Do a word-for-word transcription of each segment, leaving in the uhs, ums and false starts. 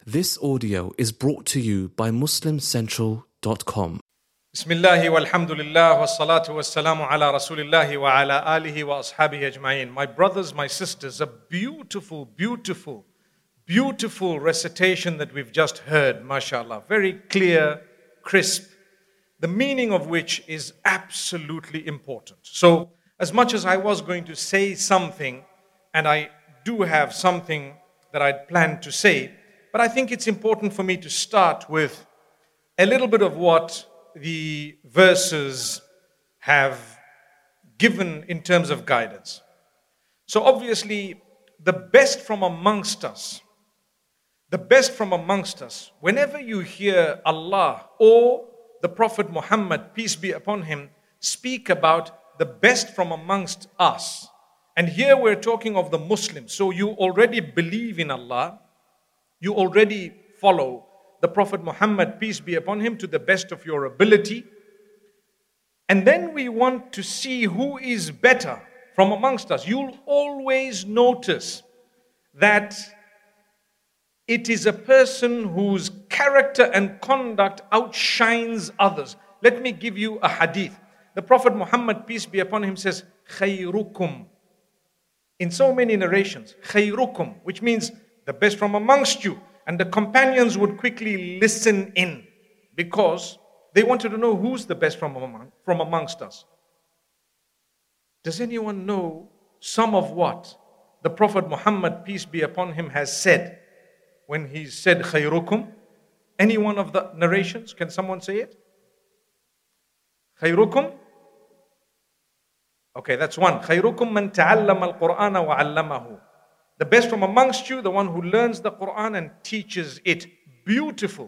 This audio is brought to you by muslim central dot com. Bismillah walhamdulillah wassalatu wassalamu ala rasulillah wa ala alihi wa ashabihi ajma'in. My brothers, my sisters, a beautiful, beautiful, beautiful recitation that we've just heard, mashallah. Very clear, crisp, the meaning of which is absolutely important. So, as much as I was going to say something, and I do have something that I'd planned to say, but I think it's important for me to start with a little bit of what the verses have given in terms of guidance. So obviously, the best from amongst us, the best from amongst us, whenever you hear Allah or the Prophet Muhammad, peace be upon him, speak about the best from amongst us, and here we're talking of the Muslims, so you already believe in Allah, you already follow the Prophet Muhammad, peace be upon him, to the best of your ability. And then we want to see who is better from amongst us. You'll always notice that it is a person whose character and conduct outshines others. Let me give you a hadith. The Prophet Muhammad, peace be upon him, says, khayrukum. In so many narrations, khayrukum, which means the best from amongst you. And the companions would quickly listen in because they wanted to know who's the best from among, from amongst us. Does anyone know some of what the Prophet Muhammad, peace be upon him, has said when he said khayrukum? Any one of the narrations? Can someone say it? Khayrukum? Okay, that's one. Khayrukum man ta'allama al-Qur'ana wa 'allamahu. The best from amongst you, the one who learns the Quran and teaches it. Beautiful.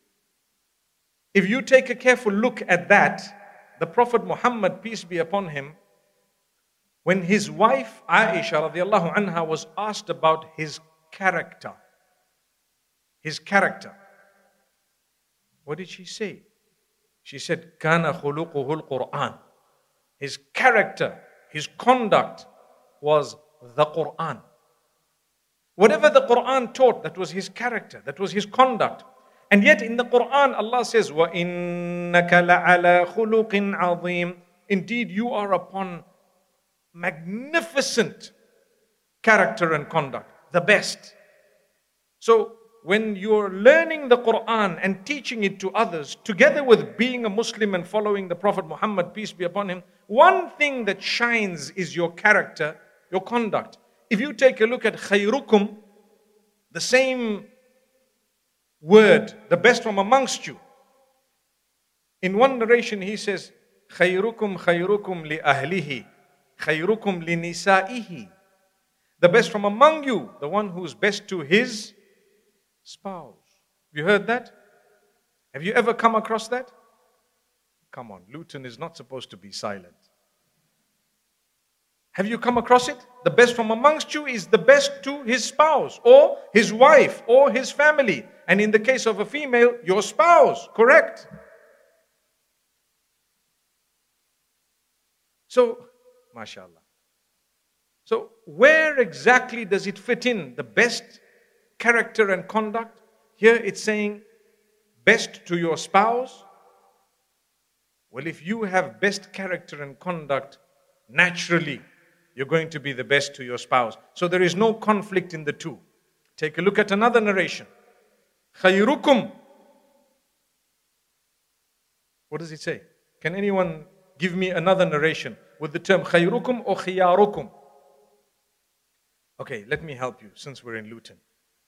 If you take a careful look at that, the Prophet Muhammad, peace be upon him, when his wife Aisha radiallahu anha was asked about his character, his character, what did she say? She said, Kana khuluquhu al-Quran. His character, his conduct was the Quran. Whatever the Quran taught, that was his character, that was his conduct. And yet in the Quran, Allah says, وَإِنَّكَ لَعَلَى خُلُقٍ عَظِيمٍ. Indeed, you are upon magnificent character and conduct, the best. So, when you're learning the Quran and teaching it to others, together with being a Muslim and following the Prophet Muhammad, peace be upon him, one thing that shines is your character, your conduct. If you take a look at khayrukum, the same word, the best from amongst you. In one narration he says, khayrukum khayrukum li ahlihi, khayrukum li nisaihi. The best from among you, the one who's best to his spouse. Have you heard that? Have you ever come across that? Come on, Luton is not supposed to be silent. Have you come across it? The best from amongst you is the best to his spouse or his wife or his family. And in the case of a female, your spouse, correct? So, mashallah. So, where exactly does it fit in? The best character and conduct? Here it's saying, best to your spouse. Well, if you have best character and conduct, naturally, you're going to be the best to your spouse. So there is no conflict in the two. Take a look at another narration. Khayrukum. What does it say? Can anyone give me another narration with the term khayrukum or khiyarukum? Okay, let me help you since we're in Luton.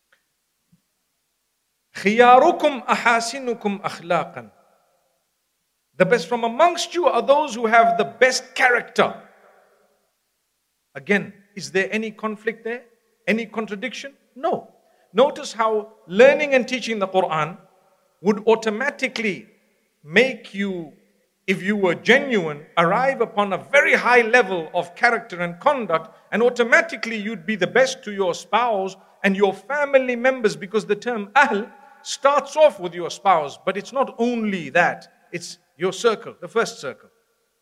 Khiyarukum ahasinukum akhlaqan. The best from amongst you are those who have the best character. Again, is there any conflict there? Any contradiction? No. Notice how learning and teaching the Quran would automatically make you, if you were genuine, arrive upon a very high level of character and conduct, and automatically you'd be the best to your spouse and your family members, because the term ahl starts off with your spouse, but it's not only that, it's your circle, the first circle.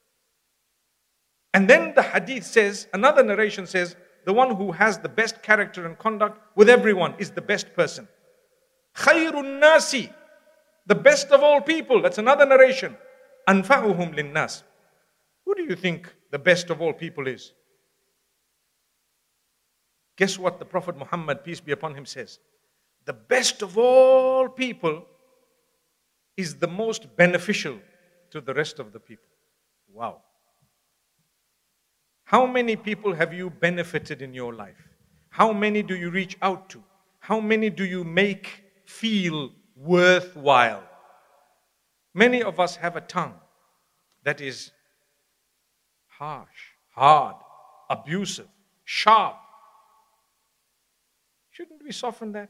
And then the hadith says, another narration says, the one who has the best character and conduct with everyone is the best person. Khairun nasi, the best of all people. That's another narration. Anfa'uhum linnas. Who do you think the best of all people is? Guess what the Prophet Muhammad, peace be upon him, says? The best of all people is the most beneficial to the rest of the people. Wow. How many people have you benefited in your life? How many do you reach out to? How many do you make feel worthwhile? Many of us have a tongue that is harsh, hard, abusive, sharp. Shouldn't we soften that?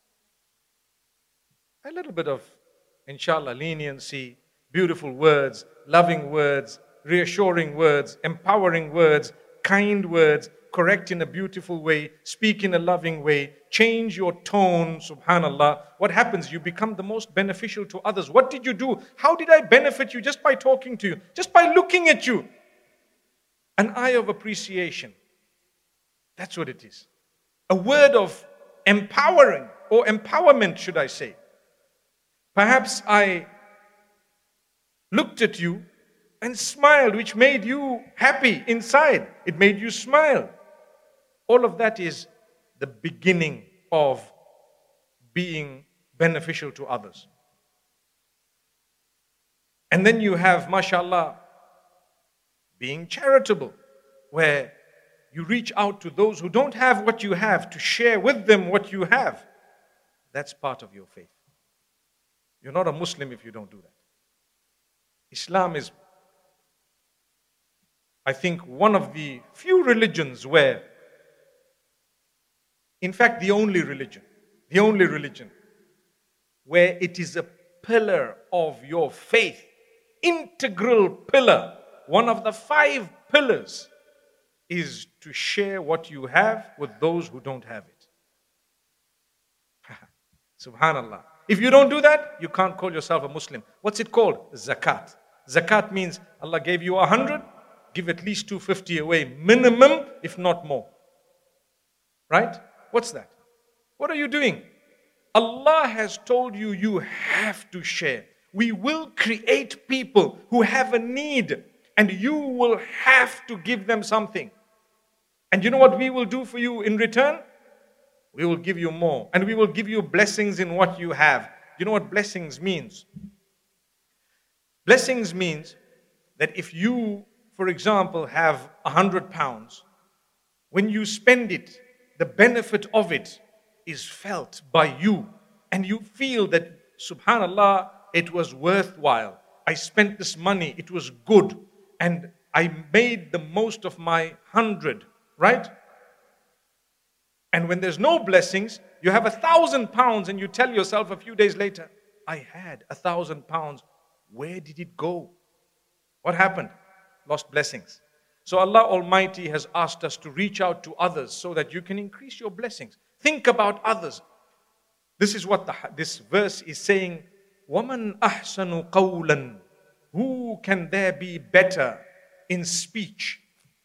A little bit of, inshallah, leniency, beautiful words, loving words, reassuring words, empowering words, kind words, correct in a beautiful way, speak in a loving way, change your tone, subhanallah. What happens? You become the most beneficial to others. What did you do? How did I benefit you? Just by talking to you, just by looking at you. An eye of appreciation. That's what it is. A word of empowering, or empowerment, should I say. Perhaps I looked at you and smiled, which made you happy inside. It made you smile. All of that is the beginning of being beneficial to others. And then you have, mashallah, being charitable, where you reach out to those who don't have what you have to share with them what you have. That's part of your faith. You're not a Muslim if you don't do that. Islam is, I think, one of the few religions where, in fact, the only religion, the only religion where it is a pillar of your faith, integral pillar, one of the five pillars, is to share what you have with those who don't have it. Subhanallah. If you don't do that, you can't call yourself a Muslim. What's it called? Zakat. Zakat means Allah gave you a hundred, give at least two hundred fifty away, minimum, if not more. Right? What's that? What are you doing? Allah has told you you have to share. We will create people who have a need, and you will have to give them something. And you know what we will do for you in return? We will give you more. And we will give you blessings in what you have. You know what blessings means? Blessings means that if you, for example, have a hundred pounds, when you spend it, the benefit of it is felt by you. And you feel that, subhanallah, it was worthwhile. I spent this money, it was good. And I made the most of my hundred, right? And when there's no blessings, you have a thousand pounds and you tell yourself a few days later, I had a thousand pounds. Where did it go? What happened? Lost blessings. So Allah Almighty has asked us to reach out to others so that you can increase your blessings. Think about others. This is what the, this verse is saying. وَمَنْ أَحْسَنُ قَوْلًا. Who can there be better in speech?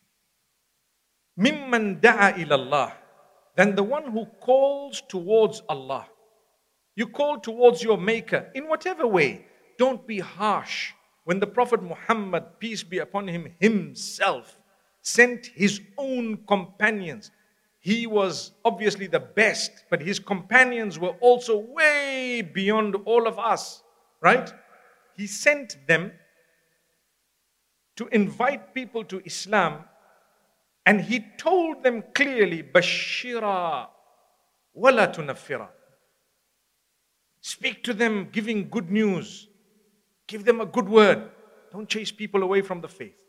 مِمَّنْ دَعَى إِلَى اللَّهِ. Than the one who calls towards Allah. You call towards your Maker in whatever way. Don't be harsh. When the Prophet Muhammad, peace be upon him, himself sent his own companions, he was obviously the best, but his companions were also way beyond all of us, right? He sent them to invite people to Islam. And he told them clearly, Bashira wala tunaffira. Speak to them giving good news. Give them a good word. Don't chase people away from the faith.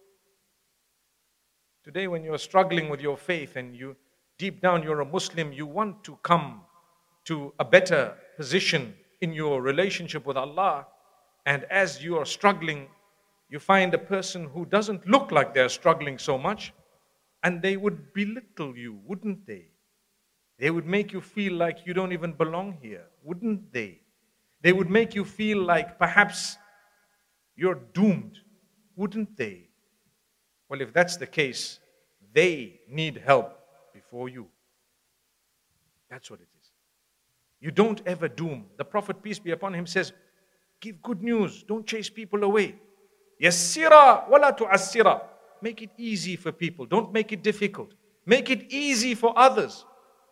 Today when you're struggling with your faith and you deep down you're a Muslim, you want to come to a better position in your relationship with Allah. And as you are struggling, you find a person who doesn't look like they're struggling so much. And they would belittle you, wouldn't they? They would make you feel like you don't even belong here, wouldn't they? They would make you feel like perhaps you're doomed, wouldn't they? Well, if that's the case, they need help before you. That's what it is. You don't ever doom. The Prophet, peace be upon him, says, give good news. Don't chase people away. Yassira wala tu'assira. Make it easy for people. Don't make it difficult. Make it easy for others.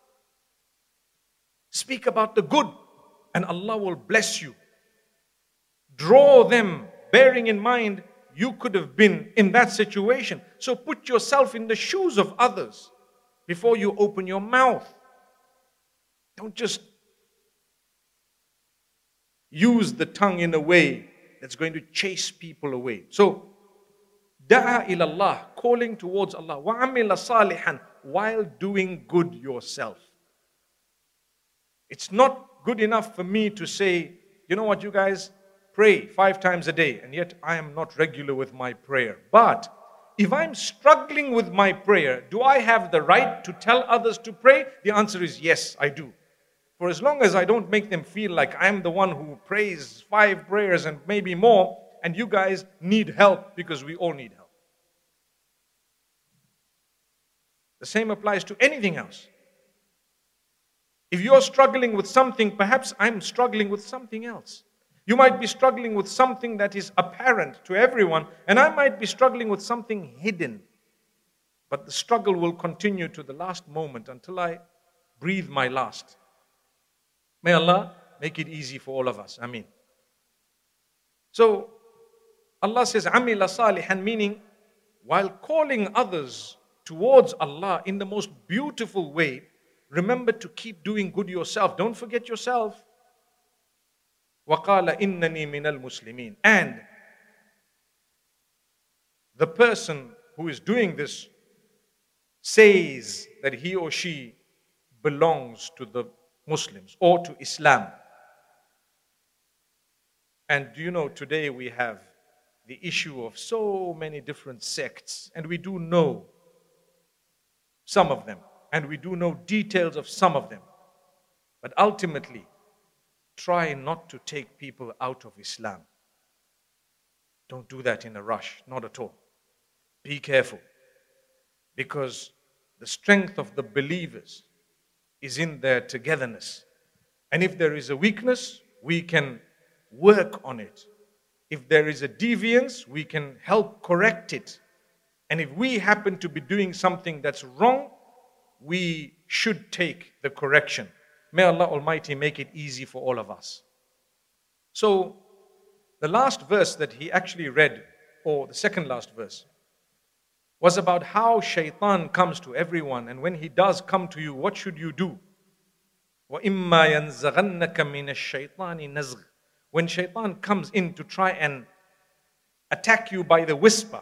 Speak about the good and Allah will bless you. Draw them, bearing in mind you could have been in that situation. So put yourself in the shoes of others before you open your mouth. Don't just use the tongue in a way that's going to chase people away. So, da'a ilallah, calling towards Allah, wa amila salihan, while doing good yourself. It's not good enough for me to say, you know what, you guys, pray five times a day, and yet I am not regular with my prayer. But if I'm struggling with my prayer, do I have the right to tell others to pray? The answer is yes, I do. For as long as I don't make them feel like I'm the one who prays five prayers and maybe more, and you guys need help because we all need help. The same applies to anything else. If you're struggling with something, perhaps I'm struggling with something else. You might be struggling with something that is apparent to everyone, and I might be struggling with something hidden. But the struggle will continue to the last moment until I breathe my last. May Allah make it easy for all of us. Ameen. So, Allah says, Amila salihan, meaning, while calling others towards Allah in the most beautiful way, remember to keep doing good yourself. Don't forget yourself. وَقَالَ إِنَّنِي مِنَ الْمُسْلِمِينَ. And the person who is doing this says that he or she belongs to the Muslims or to Islam. And do you know, today we have the issue of so many different sects, and we do know some of them, and we do know details of some of them. But ultimately, try not to take people out of Islam. Don't do that in a rush, not at all. Be careful, because the strength of the believers is in their togetherness. And if there is a weakness, we can work on it. If there is a deviance, we can help correct it. And if we happen to be doing something that's wrong, we should take the correction. May Allah Almighty make it easy for all of us. So, the last verse that he actually read, or the second last verse, was about how shaitan comes to everyone, and when he does come to you, what should you do? وَإِمَّا يَنزَغَنَّكَ مِنَ الشَّيْطَانِ نَزْغٍ. When shaitan comes in to try and attack you by the whisper,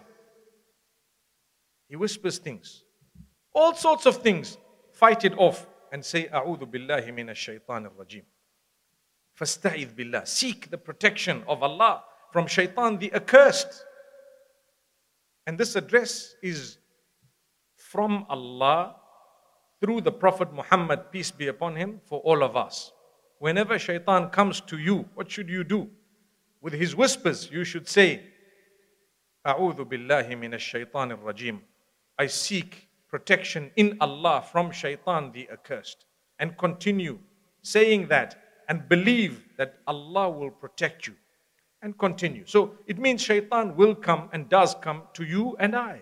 he whispers things, all sorts of things. Fight it off and say, أعوذ بالله من الشيطان الرجيم. فاستعذ بالله. Seek the protection of Allah from shaitan the accursed. And this address is from Allah through the Prophet Muhammad, peace be upon him, for all of us. Whenever shaitan comes to you, what should you do? With his whispers, you should say, أعوذ بالله من الشيطان الرجيم. I seek protection in Allah from shaitan the accursed. And continue saying that and believe that Allah will protect you. And continue. So it means shaitan will come and does come to you and I.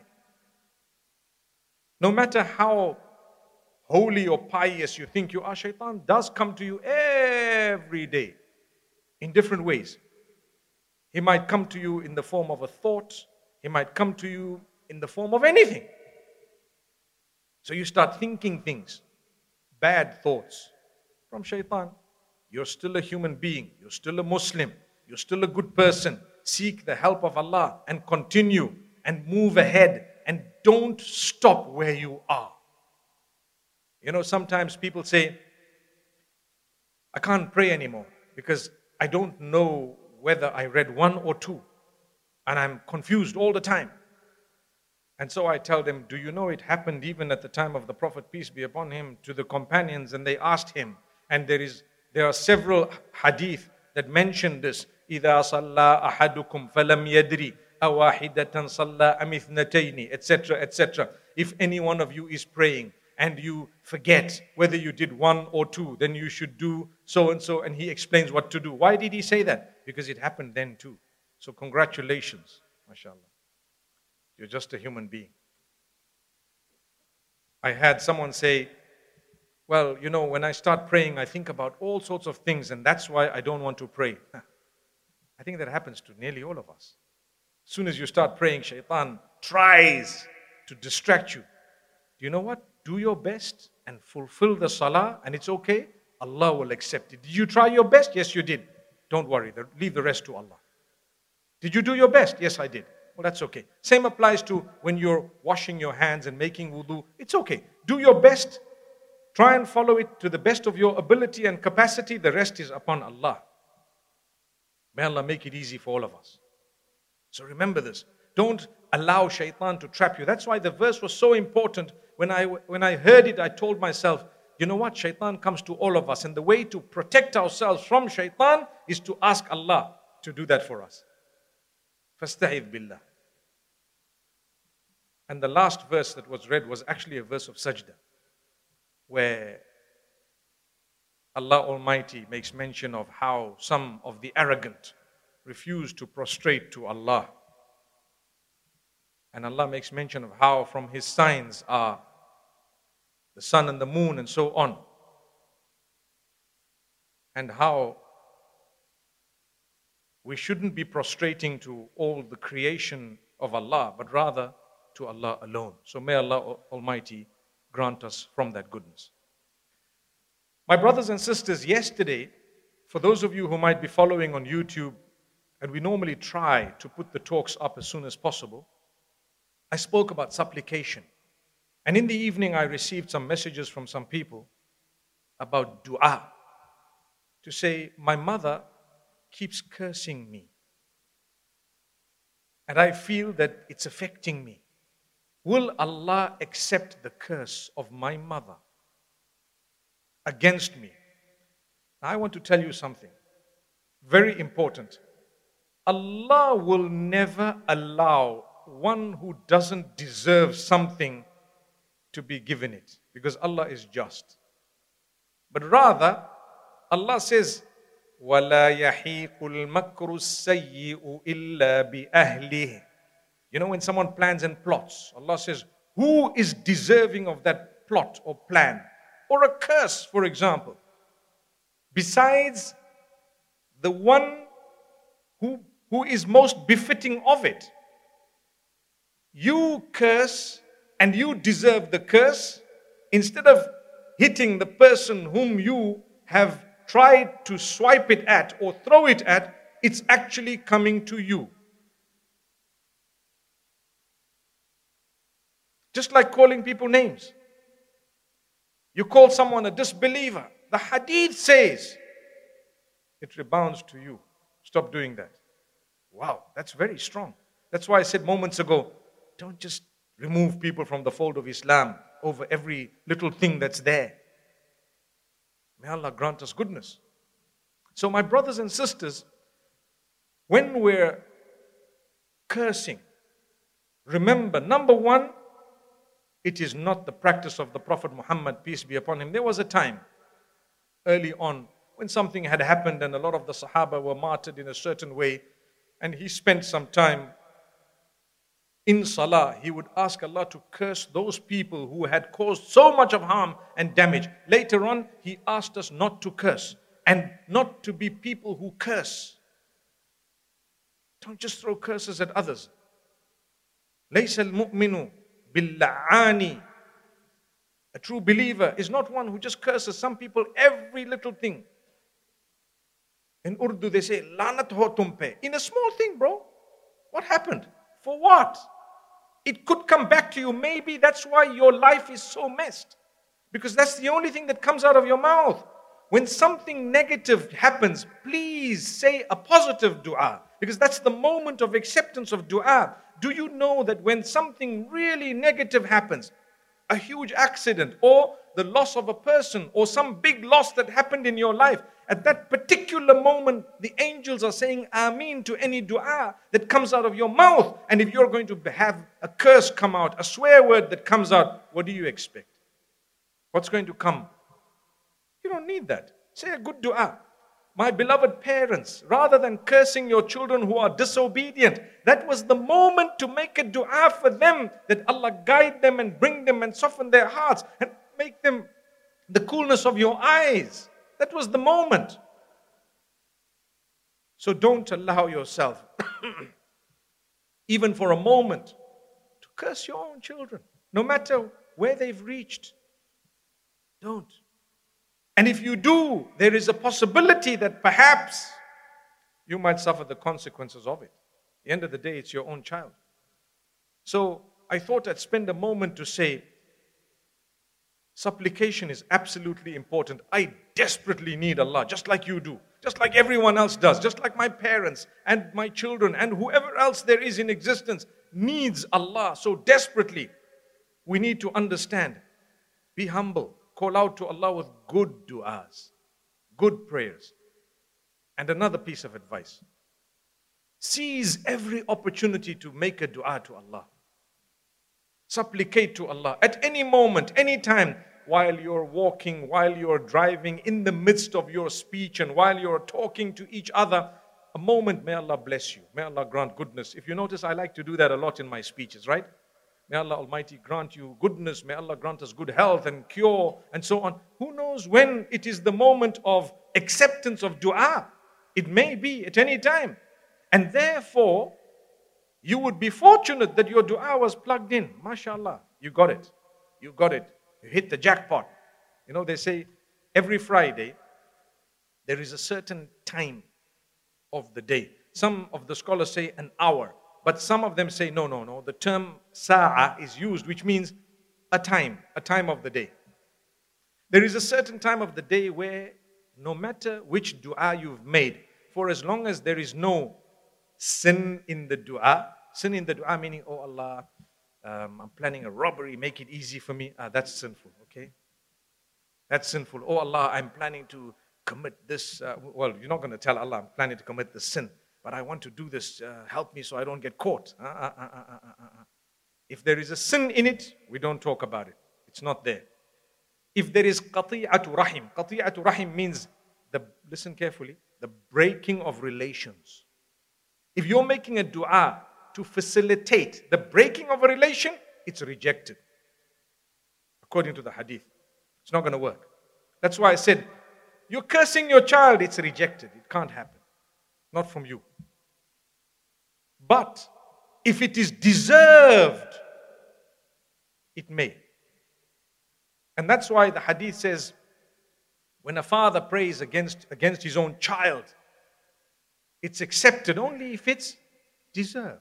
No matter how holy or pious you think you are, shaitan does come to you every day in different ways. He might come to you in the form of a thought. He might come to you in the form of anything. So you start thinking things, bad thoughts from shaitan. You're still a human being. You're still a Muslim. You're still a good person. Seek the help of Allah and continue and move ahead and don't stop where you are. You know, sometimes people say, I can't pray anymore because I don't know whether I read one or two and I'm confused all the time. And so I tell them, do you know it happened even at the time of the Prophet, peace be upon him, to the companions, and they asked him, and there is there are several hadith that mention this. إِذَا صَلَّى أَحَدُكُمْ فَلَمْ يَدْرِ أَوَاحِدَةً صَلَّى أَمِ اثْنَتَيْنِ, et cetera, et cetera. If any one of you is praying and you forget whether you did one or two, then you should do so and so, and he explains what to do. Why did he say that? Because it happened then too. So congratulations, mashallah. You're just a human being. I had someone say, well, you know, when I start praying, I think about all sorts of things, and that's why I don't want to pray. I think that happens to nearly all of us. As soon as you start praying, shaitan tries to distract you. Do you know what? Do your best and fulfill the salah, and it's okay. Allah will accept it. Did you try your best? Yes, you did. Don't worry. Leave the rest to Allah. Did you do your best? Yes, I did. Well, that's okay. Same applies to when you're washing your hands and making wudu. It's okay. Do your best. Try and follow it to the best of your ability and capacity. The rest is upon Allah. May Allah make it easy for all of us. So remember this. Don't allow shaitan to trap you. That's why the verse was so important. When I, when I heard it, I told myself, you know what? Shaitan comes to all of us. And the way to protect ourselves from shaitan is to ask Allah to do that for us. Fasta'idh billah. And the last verse that was read was actually a verse of sajda, where Allah Almighty makes mention of how some of the arrogant refuse to prostrate to Allah. And Allah makes mention of how from His signs are the sun and the moon and so on. And how we shouldn't be prostrating to all the creation of Allah, but rather to Allah alone. So may Allah Almighty grant us from that goodness. My brothers and sisters, yesterday, for those of you who might be following on YouTube, and we normally try to put the talks up as soon as possible, I spoke about supplication. And in the evening, I received some messages from some people about dua. To say, my mother keeps cursing me. And I feel that it's affecting me. Will Allah accept the curse of my mother against me? Now, I want to tell you something very important. Allah will never allow one who doesn't deserve something to be given it, because Allah is just. But rather, Allah says, وَلَا يَحِيقُ الْمَكْرُ السَّيِّئُ إِلَّا بِأَهْلِهِ. You know, when someone plans and plots, Allah says, who is deserving of that plot or plan? Or a curse, for example, besides the one who, who is most befitting of it. You curse and you deserve the curse, instead of hitting the person whom you have tried to swipe it at or throw it at, it's actually coming to you. Just like calling people names. You call someone a disbeliever. The hadith says it rebounds to you. Stop doing that. Wow, that's very strong. That's why I said moments ago, don't just remove people from the fold of Islam over every little thing that's there. May Allah grant us goodness. So my brothers and sisters, when we're cursing, remember, number one, it is not the practice of the Prophet Muhammad, peace be upon him. There was a time early on when something had happened and a lot of the Sahaba were martyred in a certain way, and he spent some time in salah. He would ask Allah to curse those people who had caused so much of harm and damage. Later on, he asked us not to curse and not to be people who curse. Don't just throw curses at others. لَيْسَ الْمُؤْمِنُ بِاللَّعَانِ. A true believer is not one who just curses some people every little thing. In Urdu they say, lanat ho tum pe. In a small thing, bro. What happened? For what? It could come back to you. Maybe that's why your life is so messed. Because that's the only thing that comes out of your mouth. When something negative happens, please say a positive dua. Because that's the moment of acceptance of dua. Do you know that when something really negative happens, a huge accident or the loss of a person or some big loss that happened in your life, at that particular moment, the angels are saying Ameen to any dua that comes out of your mouth. And if you're going to have a curse come out, a swear word that comes out, what do you expect? What's going to come? You don't need that. Say a good dua. My beloved parents, rather than cursing your children who are disobedient, that was the moment to make a dua for them, that Allah guide them and bring them and soften their hearts and make them the coolness of your eyes. That was the moment. So don't allow yourself, even for a moment, to curse your own children, no matter where they've reached. Don't. And if you do, there is a possibility that perhaps you might suffer the consequences of it. At the end of the day, it's your own child. So I thought I'd spend a moment to say, supplication is absolutely important. I desperately need Allah, just like you do, just like everyone else does, just like my parents and my children and whoever else there is in existence needs Allah so desperately. We need to understand, be humble, call out to Allah with good du'as, good prayers. And another piece of advice, seize every opportunity to make a dua to Allah. Supplicate to Allah at any moment, any time, while you're walking, while you're driving, in the midst of your speech, and while you're talking to each other. A moment, may Allah bless you. May Allah grant goodness. If you notice, I like to do that a lot in my speeches, right? May Allah Almighty grant you goodness. May Allah grant us good health and cure and so on. Who knows when it is the moment of acceptance of dua? It may be at any time. And therefore, you would be fortunate that your dua was plugged in. MashaAllah, you got it. You got it. You hit the jackpot. You know, they say every Friday, there is a certain time of the day. Some of the scholars say an hour. But some of them say, no, no, no. The term sa'a is used, which means a time, a time of the day. There is a certain time of the day where no matter which dua you've made, for as long as there is no sin in the dua, sin in the dua meaning, oh Allah, um, I'm planning a robbery, make it easy for me. Ah, that's sinful, okay? That's sinful. Oh Allah, I'm planning to commit this. Uh, well, you're not going to tell Allah, I'm planning to commit this sin. But I want to do this, uh, help me so I don't get caught. Uh, uh, uh, uh, uh, uh. If there is a sin in it, we don't talk about it. It's not there. If there is qati'atu rahim, qati'atu rahim means, the, listen carefully, the breaking of relations. If you're making a dua to facilitate the breaking of a relation, it's rejected. According to the hadith. It's not going to work. That's why I said, you're cursing your child, it's rejected. It can't happen. Not from you. But if it is deserved, it may. And that's why the hadith says, when a father prays against, against his own child, it's accepted only if it's deserved.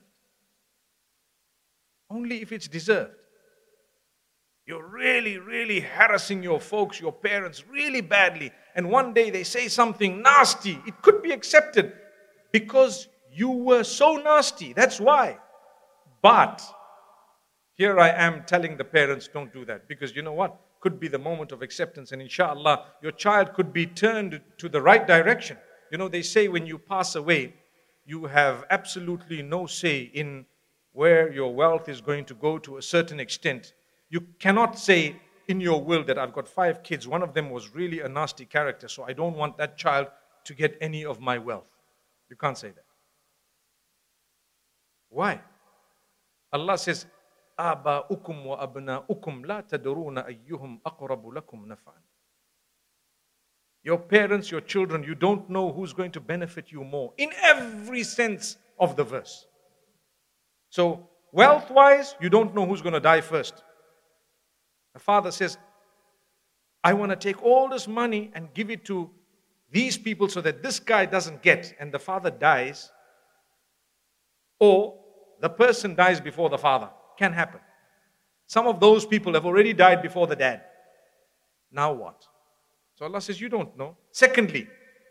Only if it's deserved. You're really, really harassing your folks, your parents, really badly. And one day they say something nasty. It could be accepted because you were so nasty. That's why. But here I am telling the parents, don't do that. Because you know what? Could be the moment of acceptance. And inshallah, your child could be turned to the right direction. You know, they say when you pass away, you have absolutely no say in where your wealth is going to go to a certain extent. You cannot say in your will that I've got five kids. One of them was really a nasty character, so I don't want that child to get any of my wealth. You can't say that. Why? Allah says, آباؤكم وأبناؤكم لا تدرون أيهم أقرب لكم نفعا. Your parents, your children, you don't know who's going to benefit you more. In every sense of the verse. So, wealth-wise, you don't know who's going to die first. The father says, I want to take all this money and give it to these people so that this guy doesn't get. And the father dies. Or the person dies before the father. Can happen. Some of those people have already died before the dad. Now what? So Allah says, you don't know. Secondly,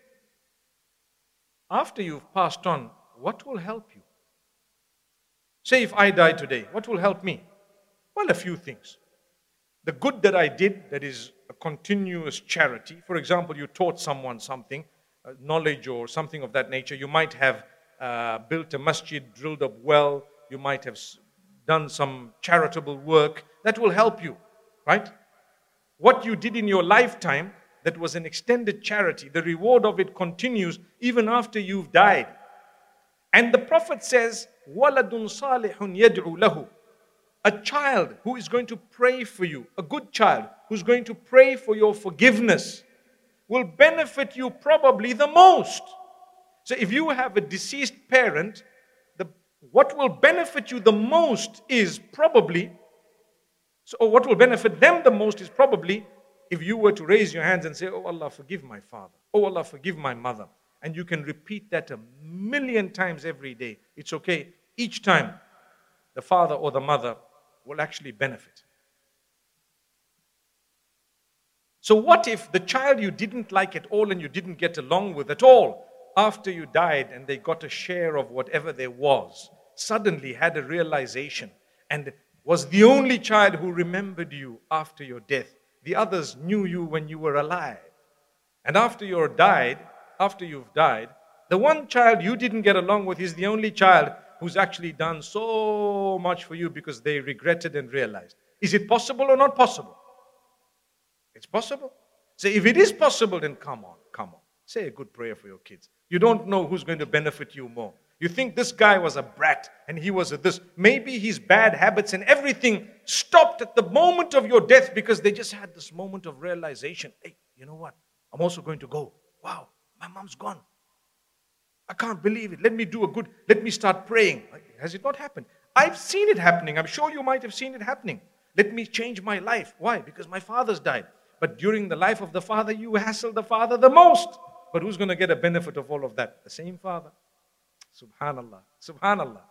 after you've passed on, what will help you? Say if I die today, what will help me? Well, a few things. The good that I did, that is a continuous charity. For example, you taught someone something, uh, knowledge or something of that nature. You might have uh, built a masjid, drilled a well. You might have done some charitable work. That will help you, right? what you did in your lifetime that was an extended charity, the reward of it continues even after you've died. And the Prophet says, وَلَدٌ صَالِحٌ يَدْعُ لَهُ. A child who is going to pray for you, a good child who's going to pray for your forgiveness, will benefit you probably the most. So if you have a deceased parent, the, what will benefit you the most is probably, so or what will benefit them the most is probably if you were to raise your hands and say, oh Allah, forgive my father. Oh Allah, forgive my mother. And you can repeat that a million times every day. It's okay. Each time, the father or the mother will actually benefit. So what if the child you didn't like at all and you didn't get along with at all, after you died and they got a share of whatever there was, suddenly had a realization and was the only child who remembered you after your death? The others knew you when you were alive. And after you're died, after you've died, the one child you didn't get along with is the only child who's actually done so much for you because they regretted and realized. Is it possible or not possible? It's possible. So if it is possible, then come on, come on. Say a good prayer for your kids. You don't know who's going to benefit you more. You think this guy was a brat and he was a this. Maybe his bad habits and everything stopped at the moment of your death because they just had this moment of realization. Hey, you know what? I'm also going to go. Wow, my mom's gone. I can't believe it. Let me do a good, let me start praying. Has it not happened? I've seen it happening. I'm sure you might have seen it happening. Let me change my life. Why? Because my father's died. But during the life of the father, you hassle the father the most. But who's going to get a benefit of all of that? The same father. Subhanallah. Subhanallah.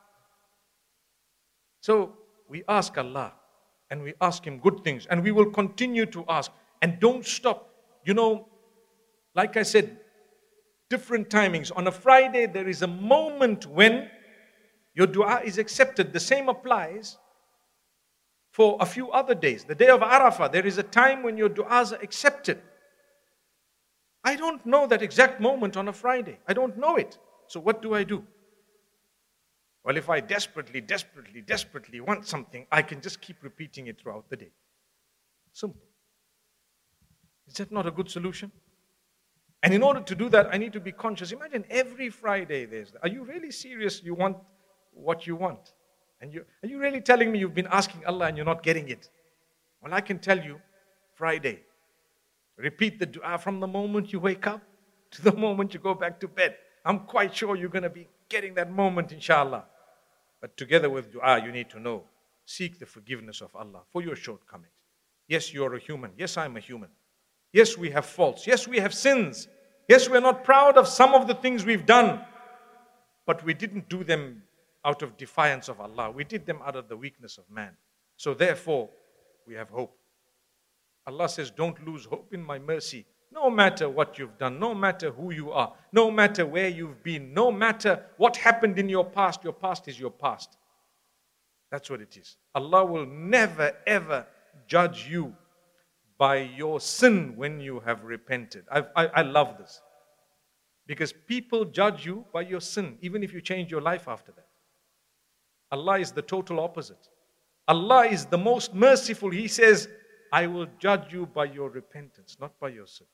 So we ask Allah and we ask Him good things and we will continue to ask and don't stop. You know, like I said, different timings. On a Friday, there is a moment when your dua is accepted. The same applies for a few other days. The day of Arafah, there is a time when your du'as are accepted. I don't know that exact moment on a Friday. I don't know it. So what do I do? Well, if I desperately, desperately, desperately want something, I can just keep repeating it throughout the day. Simple. Is that not a good solution? And in order to do that, I need to be conscious. Imagine every Friday there's, are you really serious you want what you want? And you, are you really telling me you've been asking Allah and you're not getting it? Well, I can tell you, Friday, repeat the dua from the moment you wake up to the moment you go back to bed. I'm quite sure you're going to be getting that moment, inshallah. But together with dua, you need to know, seek the forgiveness of Allah for your shortcomings. Yes, you're a human. Yes, I'm a human. Yes, we have faults. Yes, we have sins. Yes, we're not proud of some of the things we've done. But we didn't do them out of defiance of Allah. We did them out of the weakness of man. So therefore, we have hope. Allah says, don't lose hope in my mercy. No matter what you've done, no matter who you are, no matter where you've been, no matter what happened in your past, your past is your past. That's what it is. Allah will never ever judge you by your sin when you have repented. I, I, I love this. Because people judge you by your sin, even if you change your life after that. Allah is the total opposite. Allah is the most merciful. He says, I will judge you by your repentance, not by your sin.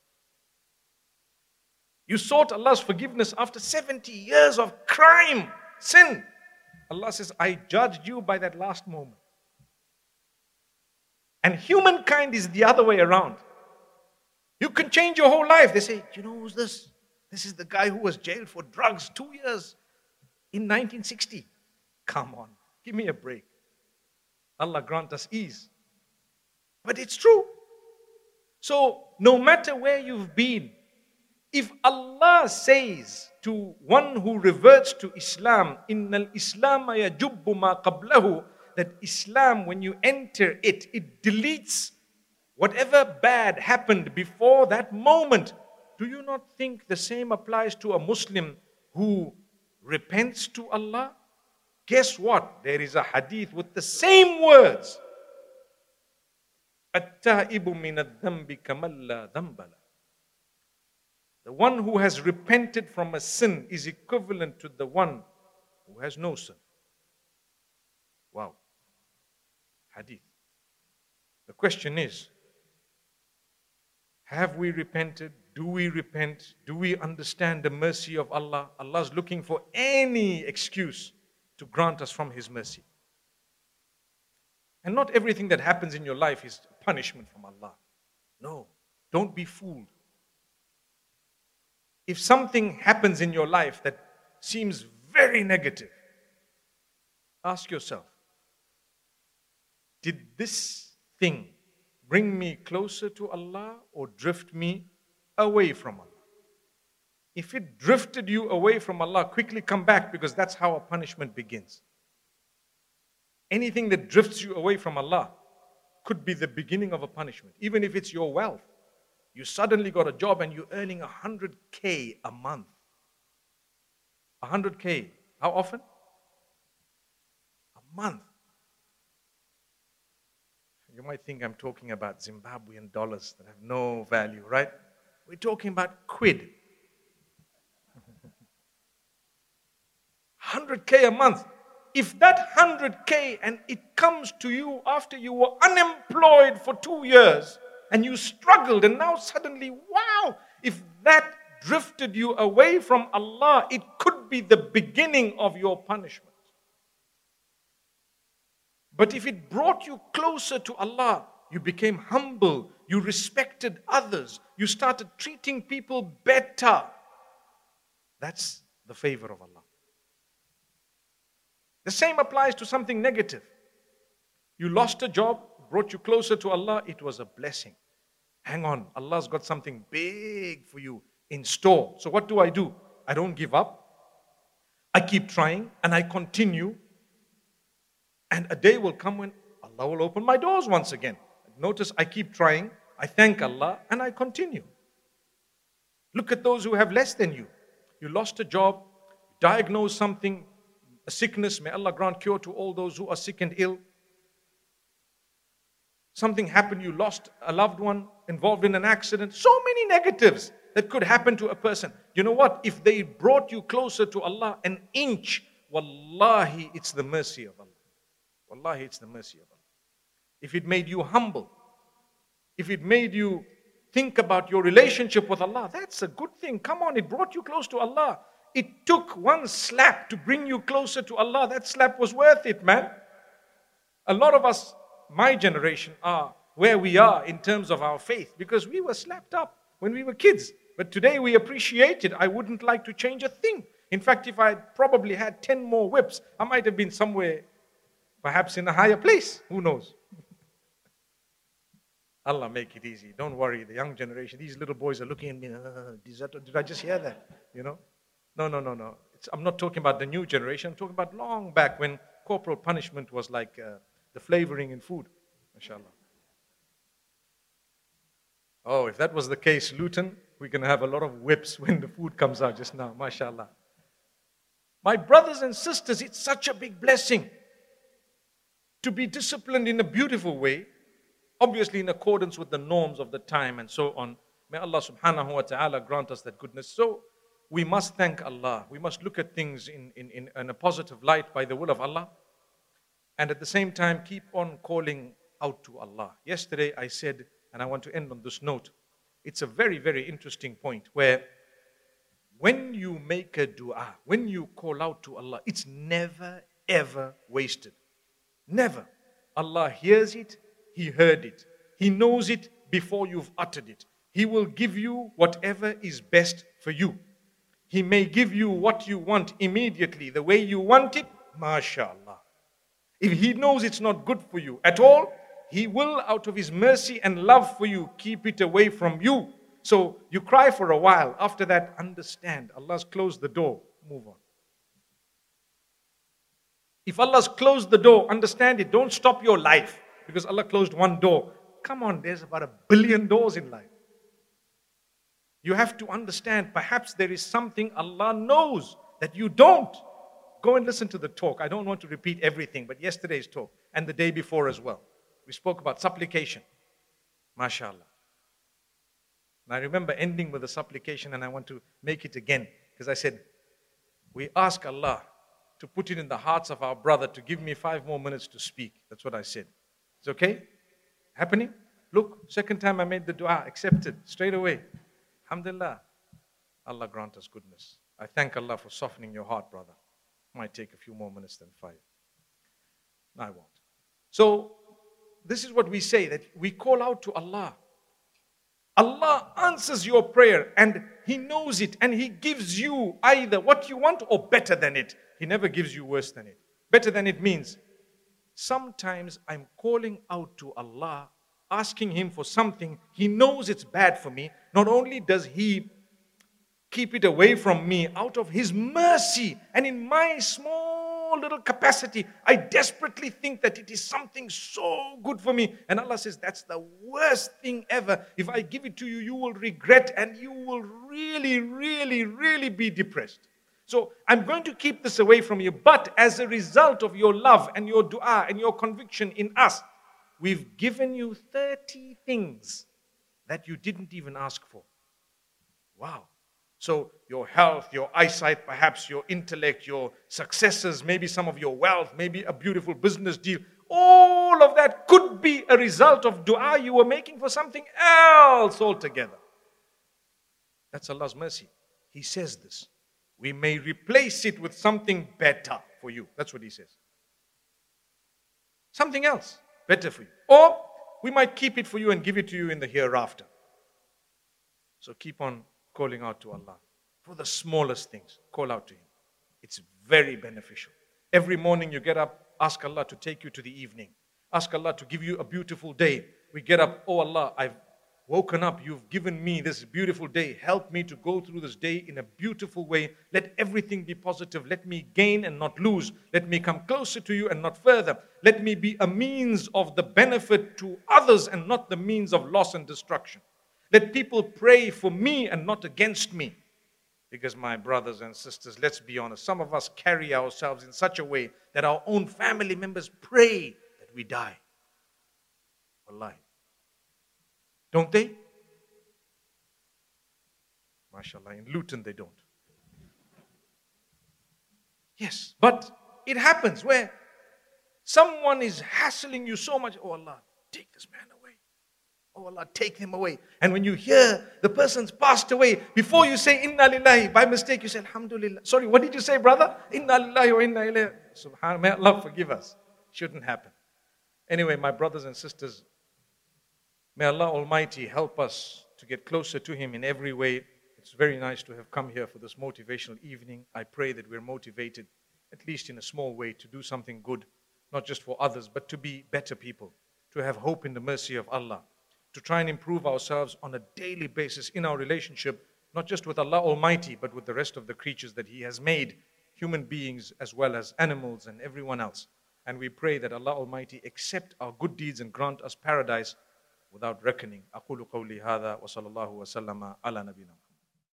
You sought Allah's forgiveness after seventy years of crime, sin. Allah says, I judged you by that last moment. And humankind is the other way around. You can change your whole life. They say, you know who's this? This is the guy who was jailed for drugs two years in nineteen sixty. Come on, give me a break. Allah grant us ease. But it's true. So no matter where you've been, if Allah says to one who reverts to Islam, Innal Islam yajubbu ma qablahu, that Islam, when you enter it, it deletes whatever bad happened before that moment. Do you not think the same applies to a Muslim who repents to Allah? Guess what? There is a hadith with the same words. At-ta'ibu min ad-dhanbi kaman la dhanba lahu. The one who has repented from a sin is equivalent to the one who has no sin. Wow. Hadith. The question is, Have we repented? Do we repent? Do we understand the mercy of Allah? Allah is looking for any excuse to grant us from His mercy. And not everything that happens in your life is punishment from Allah. No, don't be fooled. If something happens in your life that seems very negative, ask yourself, did this thing bring me closer to Allah or drift me away from Allah? If it drifted you away from Allah, quickly come back, because that's how a punishment begins. Anything that drifts you away from Allah could be the beginning of a punishment. Even if it's your wealth. You suddenly got a job and you're earning one hundred K a month. one hundred K. How often? A month. You might think I'm talking about Zimbabwean dollars that have no value, right? We're talking about quid. one hundred K a month. If that one hundred K and it comes to you after you were unemployed for two years and you struggled and now suddenly, wow, if that drifted you away from Allah, it could be the beginning of your punishment. But if it brought you closer to Allah, you became humble, you respected others, you started treating people better. That's the favor of Allah. The same applies to something negative. You lost a job, brought you closer to Allah, it was a blessing. Hang on, Allah's got something big for you in store. So what do I do? I don't give up. I keep trying and I continue. And a day will come when Allah will open my doors once again. Notice I keep trying, I thank Allah, and I continue. Look at those who have less than you. You lost a job, diagnosed something, a sickness. May Allah grant cure to all those who are sick and ill. Something happened, you lost a loved one, involved in an accident. So many negatives that could happen to a person. You know what? If they brought you closer to Allah an inch, wallahi, it's the mercy of Allah. Wallahi, it's the mercy of Allah. If it made you humble, if it made you think about your relationship with Allah, that's a good thing. Come on, it brought you close to Allah. It took one slap to bring you closer to Allah. That slap was worth it, man. A lot of us, my generation, are where we are in terms of our faith because we were slapped up when we were kids. But today we appreciate it. I wouldn't like to change a thing. In fact, if I probably had ten more whips, I might have been somewhere, perhaps in a higher place. Who knows? Allah make it easy. Don't worry, the young generation, these little boys are looking at me, uh, did I just hear that? You know? No, no, no, no. It's, I'm not talking about the new generation. I'm talking about long back when corporal punishment was like uh, the flavoring in food. MashaAllah. Oh, if that was the case, Luton, we're going to have a lot of whips when the food comes out just now. MashaAllah. My brothers and sisters, it's such a big blessing to be disciplined in a beautiful way, obviously in accordance with the norms of the time and so on. May Allah subhanahu wa ta'ala grant us that goodness. So we must thank Allah. We must look at things in, in, in, in a positive light by the will of Allah. And at the same time, keep on calling out to Allah. Yesterday I said, and I want to end on this note, it's a very, very interesting point where when you make a dua, when you call out to Allah, it's never, ever wasted. Never. Allah hears it, He heard it. He knows it before you've uttered it. He will give you whatever is best for you. He may give you what you want immediately, the way you want it, mashallah. If He knows it's not good for you at all, He will, out of His mercy and love for you, keep it away from you. So you cry for a while. After that, understand. Allah's closed the door. Move on. If Allah's closed the door, understand it. Don't stop your life because Allah closed one door. Come on, there's about a billion doors in life. You have to understand, perhaps there is something Allah knows that you don't. Go and listen to the talk. I don't want to repeat everything, but yesterday's talk and the day before as well. We spoke about supplication. MashaAllah. And I remember ending with a supplication, and I want to make it again because I said, we ask Allah to put it in the hearts of our brother to give me five more minutes to speak. That's what I said. It's okay? Happening? Look, second time I made the dua, accepted straight away. Alhamdulillah. Allah grant us goodness. I thank Allah for softening your heart, brother. Might take a few more minutes than five. No, I won't. So, this is what we say, that we call out to Allah. Allah answers your prayer and He knows it and He gives you either what you want or better than it. He never gives you worse than it. Better than it means, sometimes I'm calling out to Allah, asking Him for something. He knows it's bad for me. Not only does He keep it away from me out of His mercy, and in my small little capacity, I desperately think that it is something so good for me. And Allah says, that's the worst thing ever. If I give it to you, you will regret and you will really, really, really be depressed. So I'm going to keep this away from you. But as a result of your love and your dua and your conviction in us, we've given you thirty things that you didn't even ask for. Wow. So your health, your eyesight, perhaps your intellect, your successes, maybe some of your wealth, maybe a beautiful business deal. All of that could be a result of dua you were making for something else altogether. That's Allah's mercy. He says this. We may replace it with something better for you. That's what He says. Something else better for you. Or we might keep it for you and give it to you in the hereafter. So keep on calling out to Allah. For the smallest things, call out to Him. It's very beneficial. Every morning you get up, ask Allah to take you to the evening. Ask Allah to give you a beautiful day. We get up, oh Allah, I've woken up. You've given me this beautiful day. Help me to go through this day in a beautiful way. Let everything be positive. Let me gain and not lose. Let me come closer to you and not further. Let me be a means of the benefit to others and not the means of loss and destruction. Let people pray for me and not against me. Because my brothers and sisters, let's be honest, some of us carry ourselves in such a way that our own family members pray that we die. Wallahi. Don't they? MashaAllah, in Luton they don't. Yes, but it happens where someone is hassling you so much. Oh Allah, take this man away. Oh Allah, take him away. And when you hear the person's passed away, before you say Inna Lillahi, by mistake you say Alhamdulillah. Sorry, what did you say, brother? Inna Lillahi wa Inna Ilayhi. Subhanallah, may Allah forgive us. Shouldn't happen. Anyway, my brothers and sisters, may Allah Almighty help us to get closer to Him in every way. It's very nice to have come here for this motivational evening. I pray that we're motivated, at least in a small way, to do something good, not just for others, but to be better people, to have hope in the mercy of Allah, to try and improve ourselves on a daily basis in our relationship, not just with Allah Almighty, but with the rest of the creatures that He has made, human beings as well as animals and everyone else. And we pray that Allah Almighty accept our good deeds and grant us paradise without reckoning. أقول قولي هذا وصلى الله وسلم على نبينا.